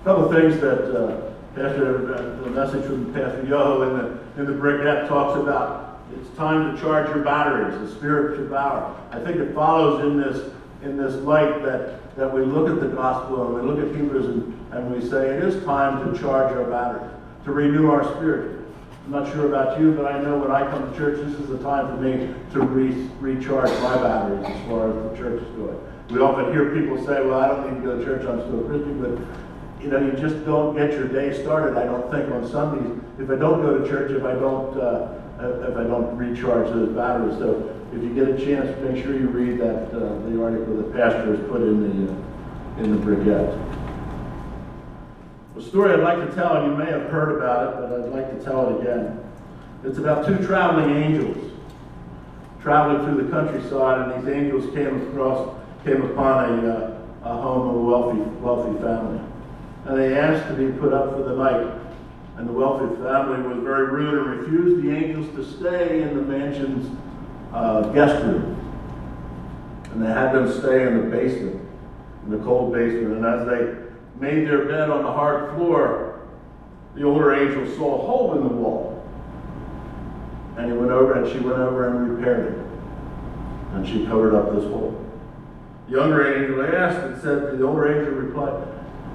couple of things that the message from Pastor Yoho in the Briquette talks about. It's time to charge your batteries, the spiritual power. I think it follows in this light that we look at the gospel and we look at Hebrews and we say it is time to charge our batteries, to renew our spirit. I'm not sure about you, but I know when I come to church, this is the time for me to recharge my batteries as far as the church is going. We often hear people say, well, I don't need to go to church, I'm still a Christian, but you just don't get your day started, I don't think, on Sundays. If I don't go to church, if I don't recharge those batteries. So if you get a chance, make sure you read that the article that Pastor has put in the Briquette. The story I'd like to tell, and you may have heard about it, but I'd like to tell it again. It's about two traveling angels traveling through the countryside, and these angels came upon a home of a wealthy family. And they asked to be put up for the night. And the wealthy family was very rude and refused the angels to stay in the mansion's guest room. And they had them stay in the basement, in the cold basement. And as they made their bed on the hard floor, the older angel saw a hole in the wall. And she went over and repaired it. And she covered up this hole. The younger angel asked and said, the older angel replied,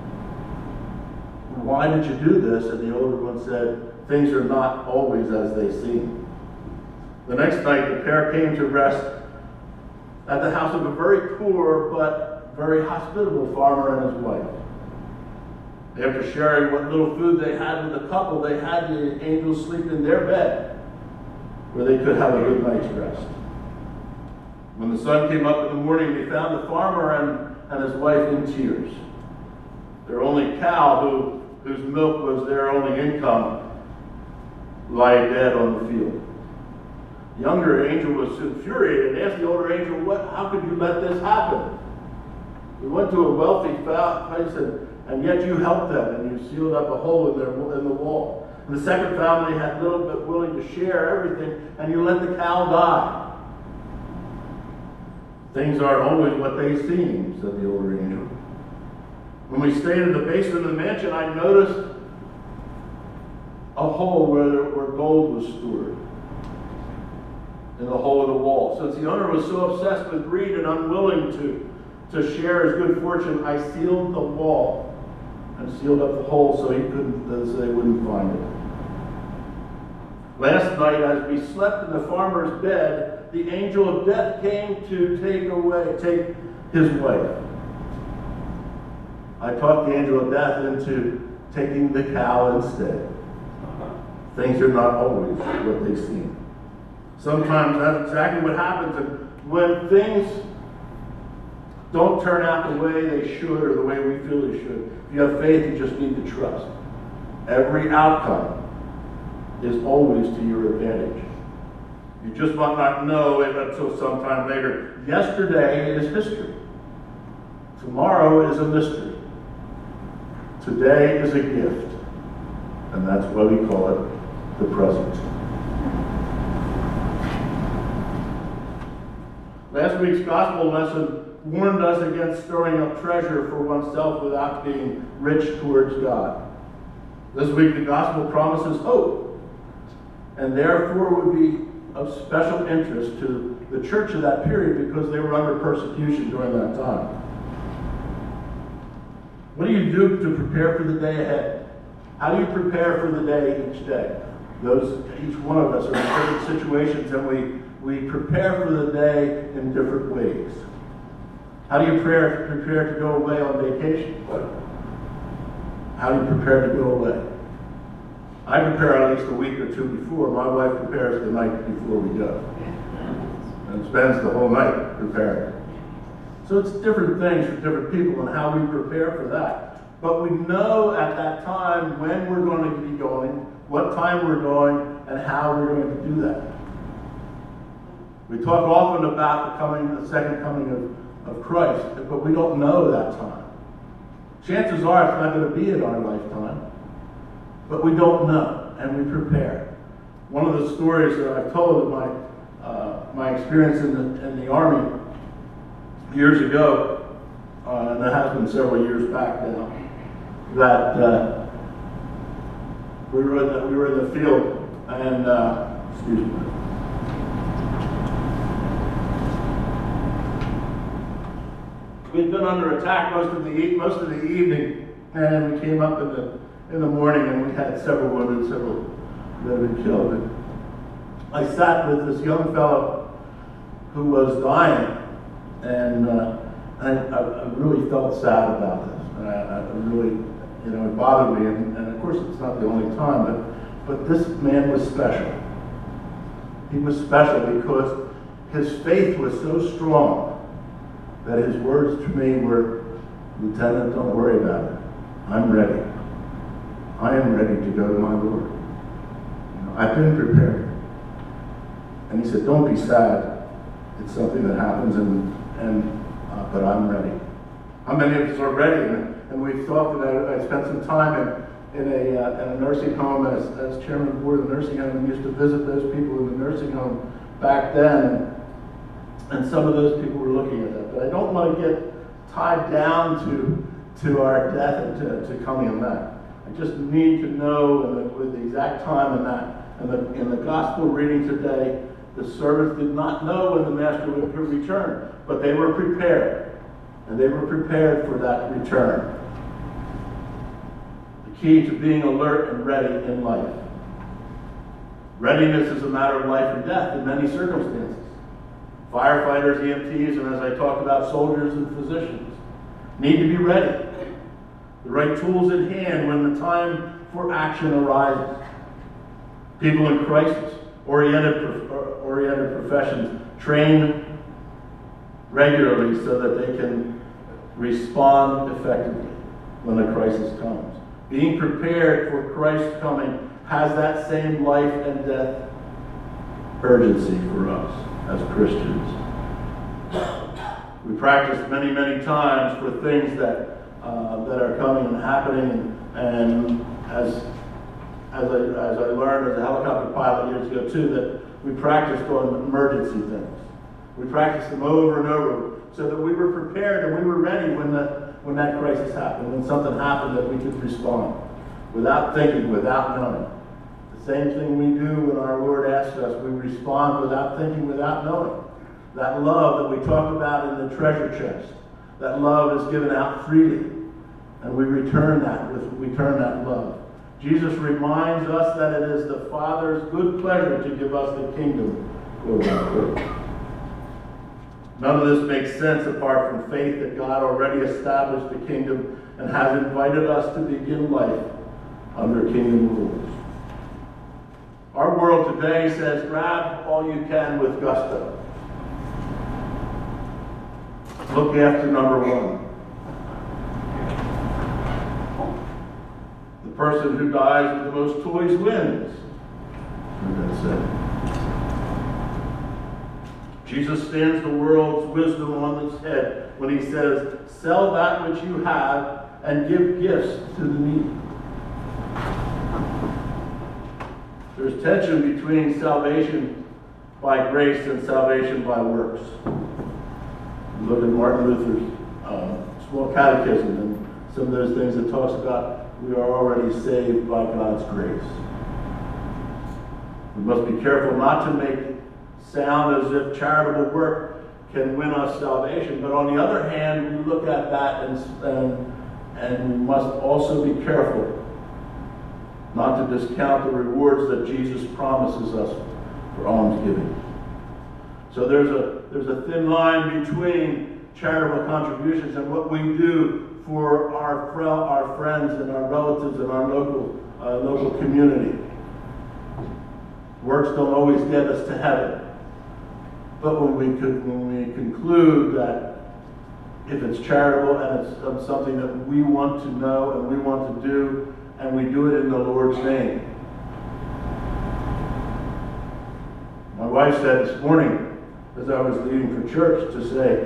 why did you do this? And the older one said, things are not always as they seem. The next night, the pair came to rest at the house of a very poor but very hospitable farmer and his wife. After sharing what little food they had with the couple, they had the angels sleep in their bed where they could have a good night's rest. When the sun came up in the morning, they found the farmer and his wife in tears. Their only cow, whose milk was their only income, lay dead on the field. The younger angel was infuriated and asked the older angel, how could you let this happen? We went to a wealthy place and yet you helped them and you sealed up a hole in the wall. And the second family had little but willing to share everything, and you let the cow die. Things aren't always what they seem, said the older angel. When we stayed in the basement of the mansion, I noticed a hole where gold was stored in the hole of the wall. Since the owner was so obsessed with greed and unwilling to share his good fortune, I sealed the wall and sealed up the hole so they wouldn't find it. Last night, as we slept in the farmer's bed, the angel of death came to take his wife. I talked the angel of death into taking the cow instead. Things are not always what they seem. Sometimes that's exactly what happens. And when things don't turn out the way they should or the way we feel they should, if you have faith, you just need to trust. Every outcome is always to your advantage. You just might not know it until sometime later. Yesterday is history. Tomorrow is a mystery. Today is a gift, and that's why we call it the present. Last week's gospel lesson warned us against storing up treasure for oneself without being rich towards God. This week the gospel promises hope, and therefore would be of special interest to the church of that period because they were under persecution during that time. What do you do to prepare for the day ahead? How do you prepare for the day each day? Each one of us are in different situations, and we prepare for the day in different ways. How do you prepare to go away on vacation? How do you prepare to go away? I prepare at least a week or two before. My wife prepares the night before we go and spends the whole night preparing. So it's different things for different people and how we prepare for that. But we know at that time when we're going to be going, what time we're going, and how we're going to do that. We talk often about the second coming of Christ, but we don't know that time. Chances are it's not going to be in our lifetime, but we don't know, and we prepare. One of the stories that I've told of my experience in the Army years ago, and that has been several years back now, that we were in the field, and excuse me. We'd been under attack most of the evening, and we came up in the morning, and we had several wounded, several that had been killed. And I sat with this young fellow who was dying, and I really felt sad about this. And I really, it bothered me. And of course, it's not the only time, but this man was special. He was special because his faith was so strong that his words to me were, "Lieutenant, don't worry about it. I'm ready. I am ready to go to my Lord. I've been prepared." And he said, "Don't be sad. It's something that happens, but I'm ready." How many of us are ready? And we've talked about it. I spent some time in a nursing home as chairman of the board of the nursing home, and used to visit those people in the nursing home back then. And some of those people were looking at that. But I don't want to get tied down to our death and to coming on that. I just need to know with the exact time and that. And in the gospel reading today, the servants did not know when the master would return, but they were prepared. And they were prepared for that return. The key to being alert and ready in life. Readiness is a matter of life and death in many circumstances. Firefighters, EMTs, and as I talked about, soldiers and physicians need to be ready. The right tools in hand when the time for action arises. People in crisis-oriented professions train regularly so that they can respond effectively when the crisis comes. Being prepared for Christ's coming has that same life and death urgency for us as Christians. We practice many, many times for things that are coming and happening, and as I learned as a helicopter pilot years ago too, that we practiced on emergency things. We practiced them over and over so that we were prepared and we were ready when that crisis happened, when something happened, that we could respond without thinking, without knowing. The same thing we do when our Lord asks us, we respond without thinking, without knowing. That love that we talked about in the treasure chest, that love is given out freely, and we return that love. Jesus reminds us that it is the Father's good pleasure to give us the kingdom. None of this makes sense apart from faith that God already established the kingdom and has invited us to begin life under kingdom rules. Our world today says, grab all you can with gusto. Look after number one. The person who dies with the most toys wins. That's it. Jesus stands the world's wisdom on its head when he says, sell that which you have and give gifts to the needy. There's tension between salvation by grace and salvation by works. You look at Martin Luther's small catechism and some of those things that talks about we are already saved by God's grace. We must be careful not to make it sound as if charitable work can win us salvation, but on the other hand, we look at that and we must also be careful not to discount the rewards that Jesus promises us for almsgiving. So there's a thin line between charitable contributions and what we do for our friends and our relatives and our local community. Works don't always get us to heaven. But when we conclude that if it's charitable and it's something that we want to know and we want to do, and we do it in the Lord's name. My wife said this morning, as I was leaving for church, to say,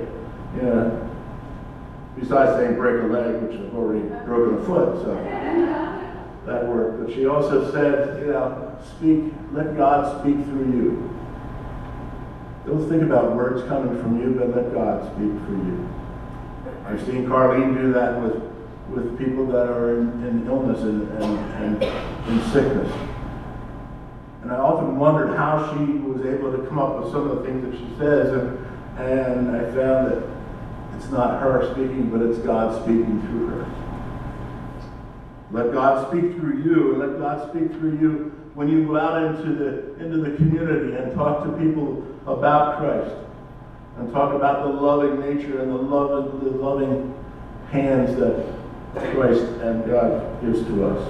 besides saying break a leg, which I've already broken a foot, so that worked. But she also said, let God speak through you. Don't think about words coming from you, but let God speak for you. I've seen Carlene do that with with people that are in illness and in sickness. And I often wondered how she was able to come up with some of the things that she says, and I found that it's not her speaking, but it's God speaking through her. Let God speak through you, and let God speak through you when you go out into the community and talk to people about Christ, and talk about the loving nature and the loving hands that Christ and God gives to us.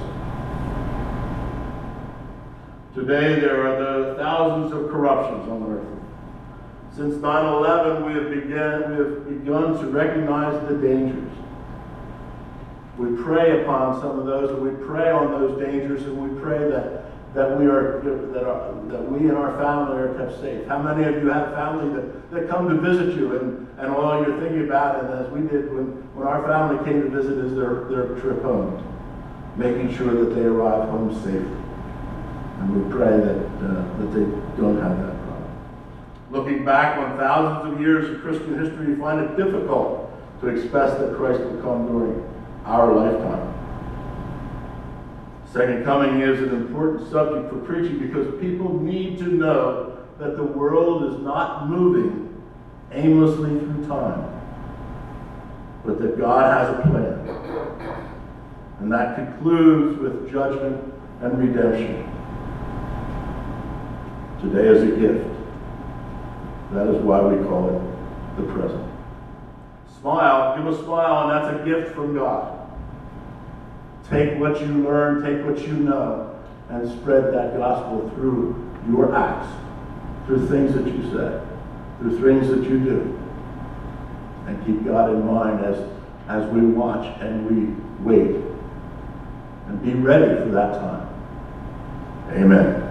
Today there are the thousands of corruptions on earth. Since 9/11, we have begun to recognize the dangers. We prey upon some of those, and we prey on those dangers, and we pray that we and our family are kept safe. How many of you have family that come to visit you, and all you're thinking about, and as we did when our family came to visit, is their trip home, making sure that they arrive home safely. And we pray that they don't have that problem. Looking back on thousands of years of Christian history, you find it difficult to expect that Christ will come during our lifetime. Second coming is an important subject for preaching because people need to know that the world is not moving aimlessly through time, but that God has a plan. And that concludes with judgment and redemption. Today is a gift. That is why we call it the present. Smile, give a smile, and that's a gift from God. Take what you learn, take what you know, and spread that gospel through your acts, through things that you say, through things that you do. And keep God in mind as we watch and we wait. And be ready for that time. Amen.